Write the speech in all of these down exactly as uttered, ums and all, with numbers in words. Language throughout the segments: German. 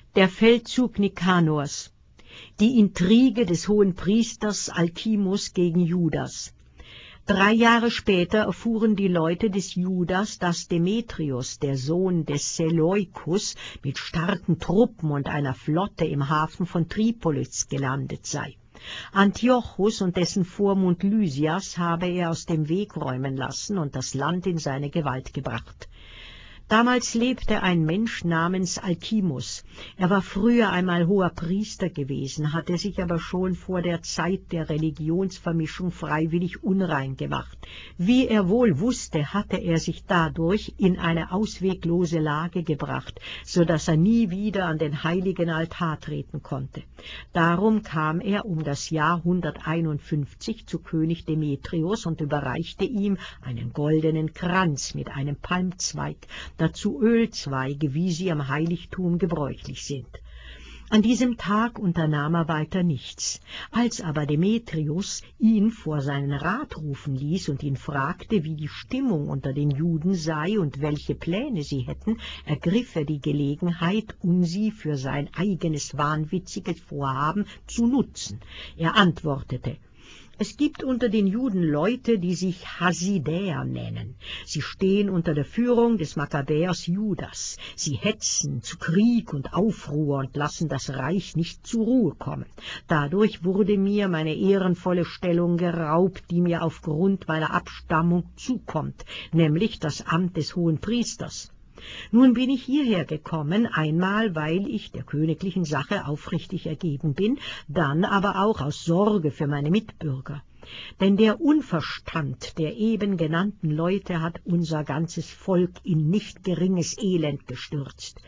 Der Feldzug Nikanors. Die Intrige des Hohenpriesters Alkimos gegen Judas. Drei Jahre später erfuhren die Leute des Judas, dass Demetrios, der Sohn des Seleukus, mit starken Truppen und einer Flotte im Hafen von Tripolis gelandet sei. Antiochus und dessen Vormund Lysias habe er aus dem Weg räumen lassen und das Land in seine Gewalt gebracht. Damals lebte ein Mensch namens Alkimus. Er war früher einmal hoher Priester gewesen, hatte sich aber schon vor der Zeit der Religionsvermischung freiwillig unrein gemacht. Wie er wohl wusste, hatte er sich dadurch in eine ausweglose Lage gebracht, so dass er nie wieder an den heiligen Altar treten konnte. Darum kam er um das Jahr hunderteinundfünfzig zu König Demetrios und überreichte ihm einen goldenen Kranz mit einem Palmzweig, dazu Ölzweige, wie sie am Heiligtum gebräuchlich sind. An diesem Tag unternahm er weiter nichts. Als aber Demetrius ihn vor seinen Rat rufen ließ und ihn fragte, wie die Stimmung unter den Juden sei und welche Pläne sie hätten, ergriff er die Gelegenheit, um sie für sein eigenes wahnwitziges Vorhaben zu nutzen. Er antwortete: Es gibt unter den Juden Leute, die sich Hasidäer nennen. Sie stehen unter der Führung des Makkabäers Judas. Sie hetzen zu Krieg und Aufruhr und lassen das Reich nicht zur Ruhe kommen. Dadurch wurde mir meine ehrenvolle Stellung geraubt, die mir aufgrund meiner Abstammung zukommt, nämlich das Amt des Hohenpriesters. Nun bin ich hierher gekommen, einmal, weil ich der königlichen Sache aufrichtig ergeben bin, dann aber auch aus Sorge für meine Mitbürger. Denn der Unverstand der eben genannten Leute hat unser ganzes Volk in nicht geringes Elend gestürzt.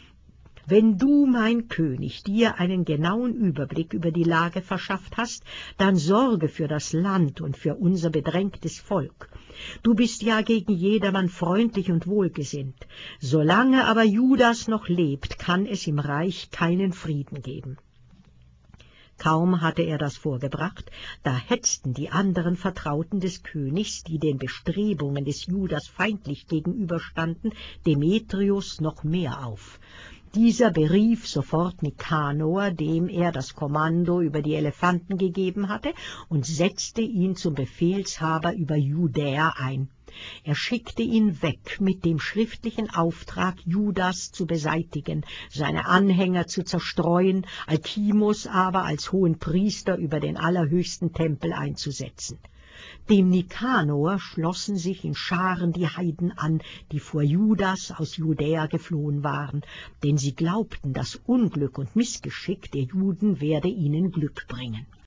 Wenn du, mein König, dir einen genauen Überblick über die Lage verschafft hast, dann sorge für das Land und für unser bedrängtes Volk. Du bist ja gegen jedermann freundlich und wohlgesinnt. Solange aber Judas noch lebt, kann es im Reich keinen Frieden geben. Kaum hatte er das vorgebracht, da hetzten die anderen Vertrauten des Königs, die den Bestrebungen des Judas feindlich gegenüberstanden, Demetrius noch mehr auf. Dieser berief sofort Nikanor, dem er das Kommando über die Elefanten gegeben hatte, und setzte ihn zum Befehlshaber über Judäa ein. Er schickte ihn weg mit dem schriftlichen Auftrag, Judas zu beseitigen, seine Anhänger zu zerstreuen, Alkimos aber als Hohenpriester über den allerhöchsten Tempel einzusetzen. Dem Nikanor schlossen sich in Scharen die Heiden an, die vor Judas aus Judäa geflohen waren, denn sie glaubten, das Unglück und Missgeschick der Juden werde ihnen Glück bringen.